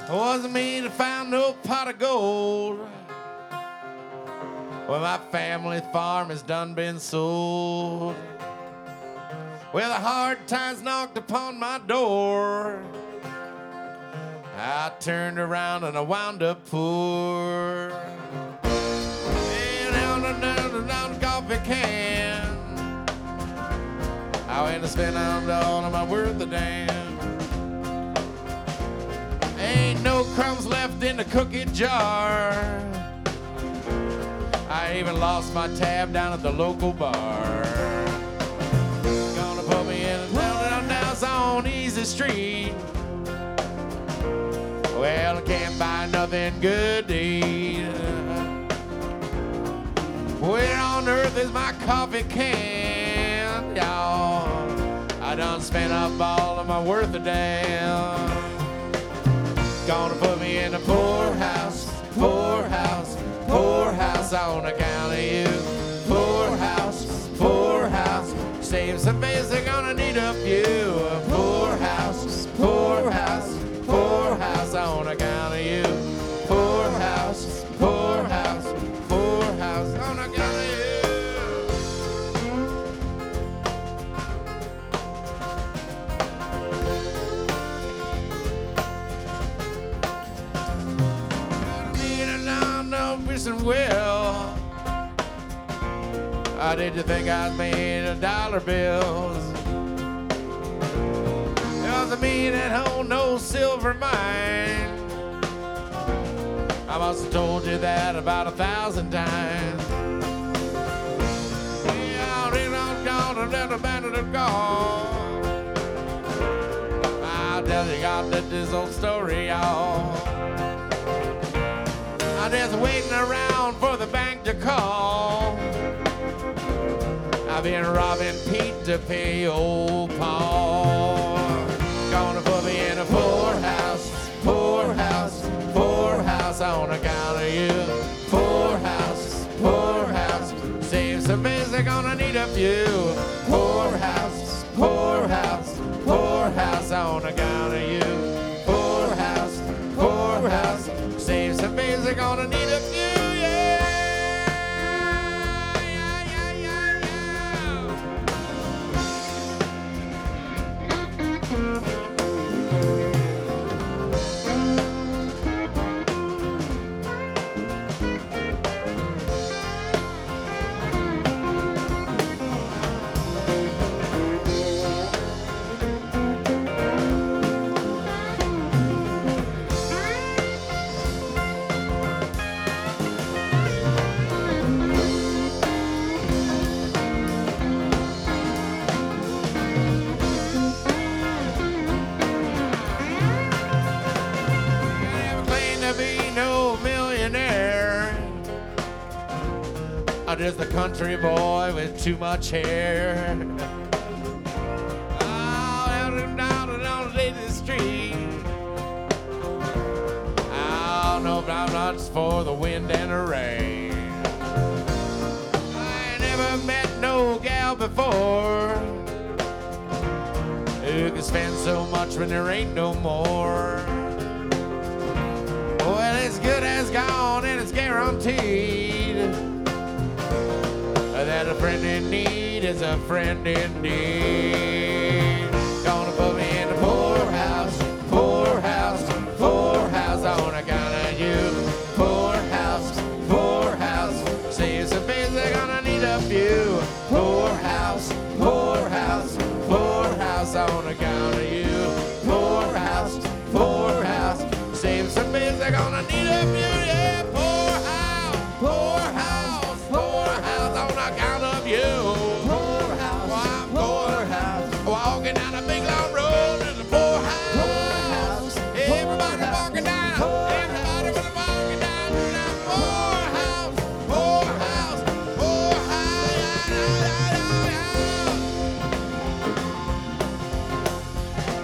Wasn't me to find no pot of gold. Well, my family farm has done been sold. Well, the hard times knocked upon my door. I turned around and I wound up poor. And down the coffee can, I went to spend all of my worth a damn. Ain't no crumbs left in the cookie jar. I even lost my tab down at the local bar. Gonna put me in a down on Easy Street. Well, I can't buy nothing good to eat. Where on earth is my coffee can, y'all? I done spent up all of my worth a damn. Gonna put me in a poorhouse, poorhouse, poorhouse on account of you. Poorhouse, poorhouse, save some face, they're gonna need a few. Poorhouse, poorhouse, poorhouse on account of you. Poorhouse, poorhouse, poorhouse on account of you. Wishing well, how did you think I made $1 bills? It wasn't me that owned no silver mine. I must have told you that about 1,000 times. Yeah, they don't go to let a band of the gone. I'll tell you, God, that this old story, y'all. I'm just waiting around for the bank to call. I've been robbing Pete to pay old Paul. Gonna put me in a poorhouse, poorhouse, poorhouse on account of you. Poorhouse, poorhouse, save some base, they're gonna need a few. Poorhouse, poorhouse, poorhouse on account of you. Poorhouse, poorhouse, save some base, they're gonna need a few. I'm just a country boy with too much hair. Oh, out and down and on the lazy street. Oh, no, I'm not just for the wind and the rain. I ain't never met no gal before who can spend so much when there ain't no more. Well, it's good as gone and it's guaranteed that a friend in need is a friend indeed. Gonna put me in a poorhouse, poorhouse, poorhouse on account of you. Poorhouse, poorhouse, save some base, they're gonna need a few. Poorhouse, poorhouse, poorhouse on account of you. Poorhouse, poorhouse, save some base, they're gonna need a few. Yeah, poorhouse, poorhouse, poorhouse on account of you. Poorhouse, well, poorhouse, walking down a big long road to the poorhouse. Poorhouse, everybody walking down, everybody was walking down to that poorhouse, poorhouse, poorhouse.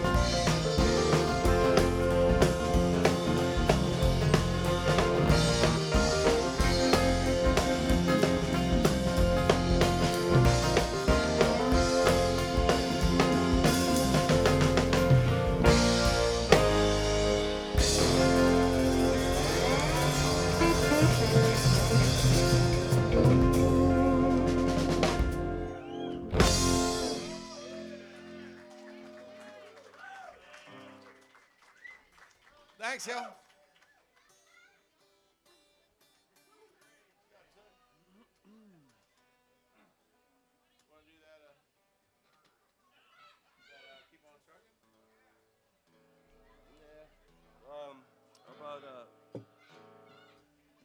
Thanks, Hill.